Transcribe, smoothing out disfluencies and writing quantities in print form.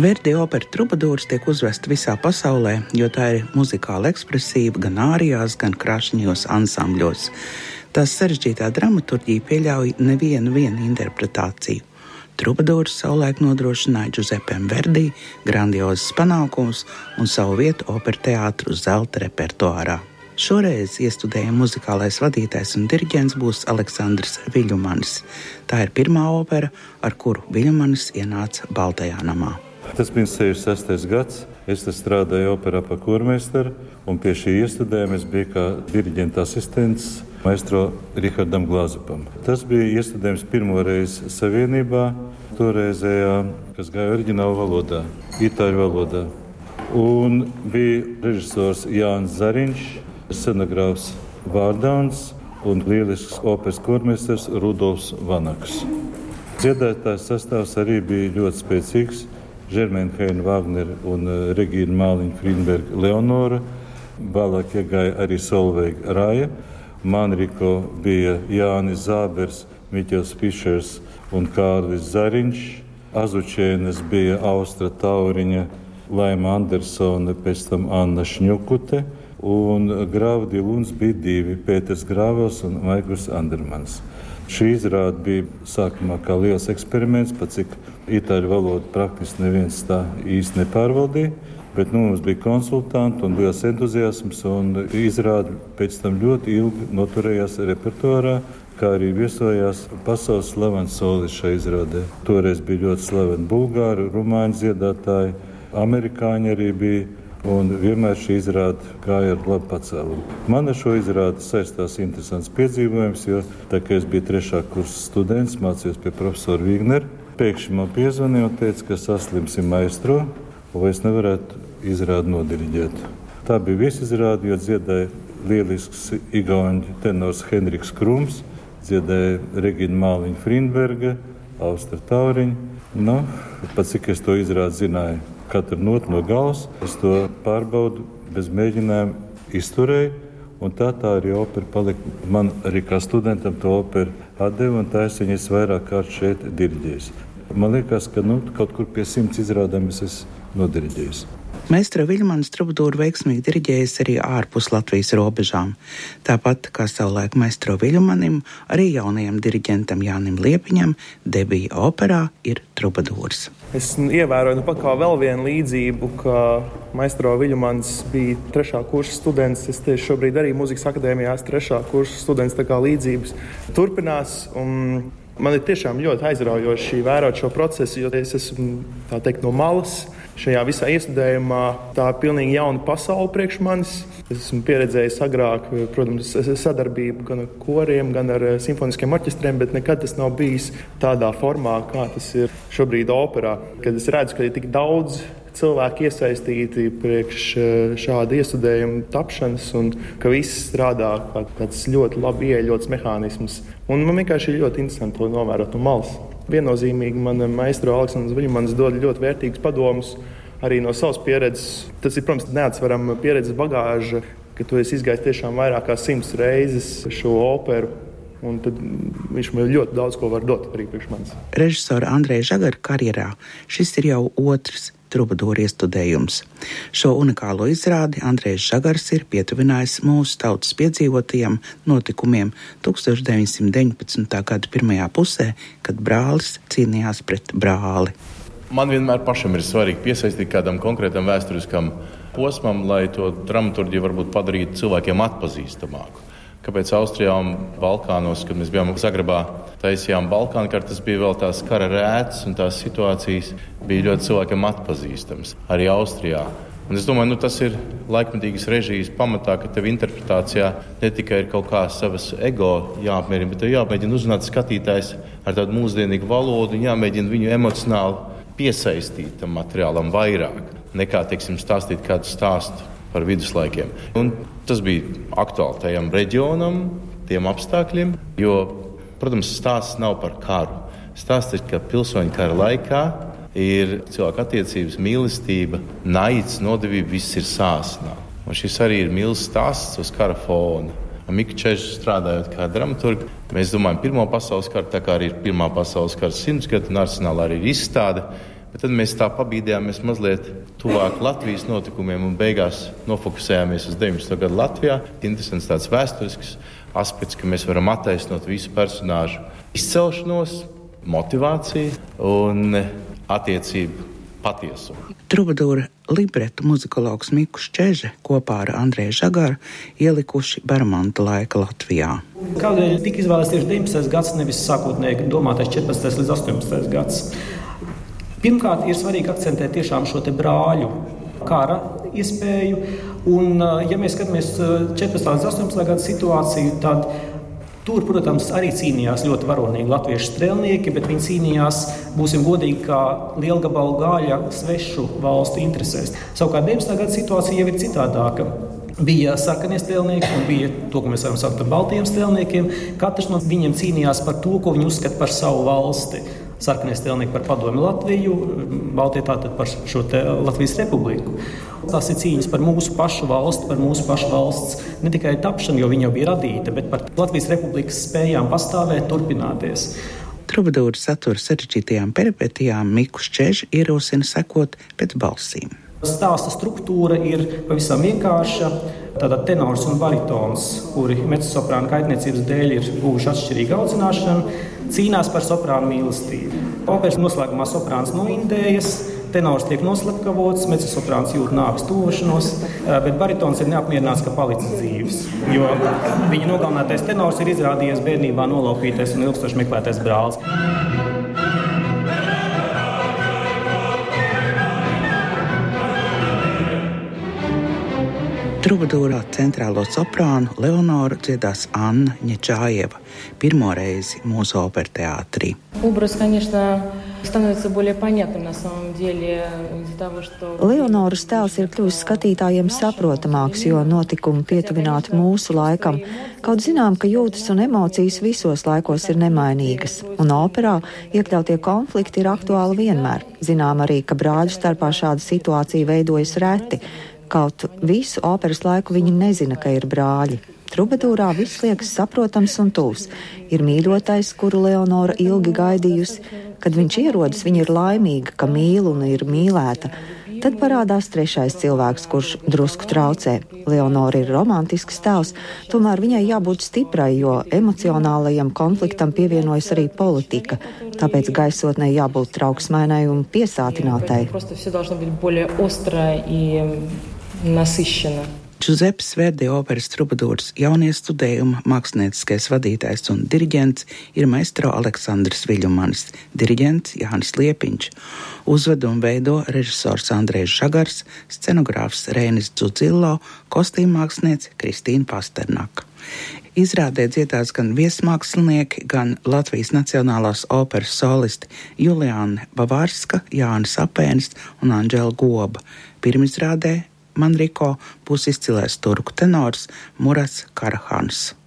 Verdi opera Trubadūrs tiek uzvesta visā pasaulē, jo tā ir muzikāli ekspresīva gan ārijās, gan krašņos ansambļos. Tās sarežģītā dramaturģija pieļauj nevienu interpretāciju. Trubadūrs savulaik nodrošināja Giuseppem Verdi grandiozas panākumus un savu vietu opera teātru zelta repertuārā. Šoreiz iestudējuma muzikālais vadītājs un diriģents būs Aleksandrs Viļumanis. Tā ir pirmā opera, ar kuru Viļumanis ienāca Baltajā namā. Tas bija 66. gads. Es strādāju operā par kormeistaru, un pie šī iestudējuma es biju kā diriģenta asistents maestro Rihardam Glāzupam. Tas bija iestudējums pirmo reizi Savienībā, toreizējā, kas gāja oriģinālu valodā, itāļu valodā. Un bija režisors Jānis Zariņš, scenogrāfs Vārdauns un lielisks operas kormeistars Rudolfs Vanaks. Dziedātājs sastāvs arī bija ļoti spēcīgs. Žermēna Heina Vāgnera un Regīna Māliņa Frīnberga Leonora. Vēlāk iegāja arī Solveiga Raja. Manriko bija Jānis Zābers, Miķels Fišers un Kārlis Zariņš. Azučēnas bija Austra Tauriņa, Laima Andersone, pēc tam Anna Šņukute. Un Grāvdi Luns bija divi, Pēters Grāvels un Maigurs Andermans. Šī izrāde bija sākumā kā liels eksperiments, pat cik itāļu valodu praktiski neviens tā īsti nepārvaldīja, bet mums bija konsultanti un liels entuziasms, un izrāde pēc tam ļoti ilgi noturējās repertuārā, kā arī viesojās pasaules slaveni solisti šai izrādē. Toreiz bija ļoti slaveni bulgāri, rumāņu dziedātāji, amerikāņi arī bija. Un vienmēr šī izrāde gāja ar labu pacēlumu. Man ar šo izrādi saistās interesants piedzīvojums, jo tā kā es biju 3. kursa students, mācījos pie profesora Vīgnera, pēkšņi man piezvanīja un teica, ka saslimsim maestro, vai es nevarētu izrādi nodiriģēt. Tā bija visa izrāde, jo dziedāja lielisks igauņu tenors Henriks Krums, dziedāja Regīna Māliņa Frīnberga, Austra Tauriņa. Pat cik es to izrādi zināju, katru notu no galvas, es to pārbaudu, bez mēģinājuma izturēju, un tā arī opera palika. Man arī kā studentam to operu atdeva, un tā es viņas vairāk kārt šeit diriģējis. Man liekas, ka kaut kur pie 100 izrādēm es esmu nodiriģējis. Maestro Viļumanis Trubadūru veiksmīgi diriģējas arī ārpus Latvijas robežām. Tāpat kā savulaik maestro Viļumanim, arī jaunajam diriģentam Jānim Liepiņam debija operā ir Trubadūrs. Es ievēroju pat kā vēl vienu līdzību, ka maestro Viļumanis bija 3. kursa students. Es tieši šobrīd arī mūzikas akadēmijā esmu 3. kursa students, tā kā līdzības turpinās. Un man ir tiešām ļoti aizraujoši vērot šo procesu, jo es esmu, tā teikt, no malas. Šajā visā iestudējumā tā ir pilnīgi jauna pasaule priekš manis. Es esmu pieredzējis agrāk, protams, sadarbību gan ar koriem, gan ar simfoniskiem orķestriem, bet nekad tas nav bijis tādā formā, kā tas ir šobrīd operā. Kad es redzu, ka ir tik daudz cilvēki iesaistīti priekš šāda iestudējuma tapšanas un ka viss strādā kā tāds ļoti labi ieeļots mehānisms. Un man vienkārši ir ļoti interesanti to novērot no malas. Viennozīmīgi man maestro Aleksandrs Viļumanis dod ļoti vērtīgus padomus arī no savas pieredzes. Tas ir, protams, neatsverama pieredzes bagāža, ka tu esi izgājis tiešām vairāk kā 100 reizes šo operu. Un tad viņš man ļoti daudz ko var dot arī priekš manis. Režisora Andreja Žagara karjerā šis ir jau 2. Trubadūra iestudējums. Šo unikālo izrādi Andrejs Žagars ir pietuvinājis mūsu tautas piedzīvotajiem notikumiem 1919. gada pirmajā pusē, kad brālis cīnījās pret brāli. Man vienmēr pašam ir svarīgi piesaistīt kādam konkrētam vēsturiskam posmam, lai to dramaturģiju varbūt padarītu cilvēkiem atpazīstamāku. Kāpēc Austrijā un Balkānos, kad mēs bijām Zagrebā, taisījām Balkānu kartas, bija vēl tās kara rētas un tās situācijas bija ļoti cilvēkiem atpazīstams. Arī Austrijā. Un es domāju, tas ir laikmetīgas režijas pamatā, ka tev interpretācijā ne tikai ir kaut kā savas ego jāapmierina, bet tev jāmēģina uzrunāt skatītājs ar tādu mūsdienīgu valodu un jāmēģina viņu emocionāli piesaistīt tam materiālam vairāk nekā, stāstīt kādu stāstu par viduslaikiem. Un tas bija aktuāli tajam reģionam, tiem apstākļiem, jo, protams, stāsts nav par karu. Stāsts ir, ka pilsoņu kara laikā ir cilvēku attiecības, mīlestība, naids, nodevība, viss ir sāsnā. Un šis arī ir mīlestības stāsts uz kara fona. Mika Čežs strādājot kā dramaturgi, mēs domājam Pirmo pasaules karu, tā kā arī ir Pirmā pasaules kara 100 gadu, un Arsenālā arī ir izstāde Bet tad mēs tā pabīdījāmies mazliet tuvāk Latvijas notikumiem un beigās nofokusējāmies uz 19. gadu Latvijā. Interesants tāds vēsturisks aspekts, ka mēs varam attaisnot visu personāžu izcelšanos, motivāciju un attiecību patiesumu. Trubadūra libretu muzikologs Mikus Čeže kopā ar Andreju Žagaru ielikuši Bermonta laika Latvijā. Kādēļ tika izvēlēts tieši 19. gads, nevis sākotnēji domātais 14. līdz 18. gads? Pirmkārt, ir svarīgi akcentēt tiešām šo te brāļu kara iespēju, un ja mēs skatāmies 14. līdz 18. gada situāciju, tad tur, protams, arī cīnījās ļoti varonīgi latviešu strēlnieki, bet viņi cīnījās, būsim godīgi, kā lielgabalu gāļa svešu valstu interesēs. Savukārt 19. gada situācija jau ir citādāka. Bija sarkanie strēlnieki un bija to, ko mēs varam saukt par baltiem strēlniekiem. Katrs no viņiem cīnījās par to, ko viņi uzskata par savu valsti. Sarkanie strēlnieki par padomju Latviju, baltie tātad par šo te Latvijas republiku. Tās ir cīņas par mūsu pašu valsti, par mūsu pašu valsts ne tikai tapšanu, jo viņa jau bija radīta, bet par Latvijas republikas spējām pastāvēt, turpināties. Trubadūra satura sarežģītajām peripetijām Mikus Čeže ierosina sekot pēc balsīm. Stāsta struktūra ir pavisam vienkārša. Tātad tenors un baritons, kuri mezzosoprāna kaitniecības dēļ ir guvuši atšķirīgu audzināšanu, cīnās par soprānu mīlestību. Operas noslēgumā soprāns noindējas, tenors tiek noslepkavots, mezzosoprāns jūt nāves tuvošanos, bet baritons ir neapmierināts, ka palicis dzīves, jo viņa nogalinātais tenors ir izrādījies bērnībā nolaupītais un ilgstoši meklētais brālis. Trubadūrā centrālo soprānu Leonoru dziedās Anna Ņečājeva pirmo reizi mūsu operteātrī. Образ, конечно, становится более понятным на самом деле из-за того, что... Leonoras tēls ir kļuvis skatītājiem saprotamāks, jo notikumi pietuvināti mūsu laikam. Kaut zinām, ka jūtas un emocijas visos laikos ir nemainīgas, un operā iekļautie konflikti ir aktuāli vienmēr. Zinām arī, ka brāļu starpā šāda situācija veidojas reti. Kaut visu operas laiku viņi nezina, ka ir brāļi. Trubadūrā viss liekas saprotams un tūs. Ir mīļotais, kuru Leonora ilgi gaidījusi. Kad viņš ierodas, viņa ir laimīga, ka mīl un ir mīlēta. Tad parādās trešais cilvēks, kurš drusku traucē. Leonora ir romantisks tēls, tomēr viņai jābūt stiprai, jo emocionālajam konfliktam pievienojas arī politika. Tāpēc gaisotnē jābūt trauksmainai un piesātinātai. Giuseppes Verdi operas Trubadūras jauniestudējuma mākslinieckais vadītājs un diriģents ir maestro Aleksandrs Viļumanis, diriģents Jānis Liepiņš. Uzvedumu veido režisors Andrejs Žagars, scenogrāfs Reinis Dzudzillo, kostīmmāksliniece Kristīna Pasternaka. Izrādē dziedās gan viesmākslinieki, gan Latvijas Nacionālās operas solisti Juliāne Bavārska, Jānis Apēnis un Anģela Goba. Pirmizrādē Manriko būs izcilais turku tenors Murats Karahans.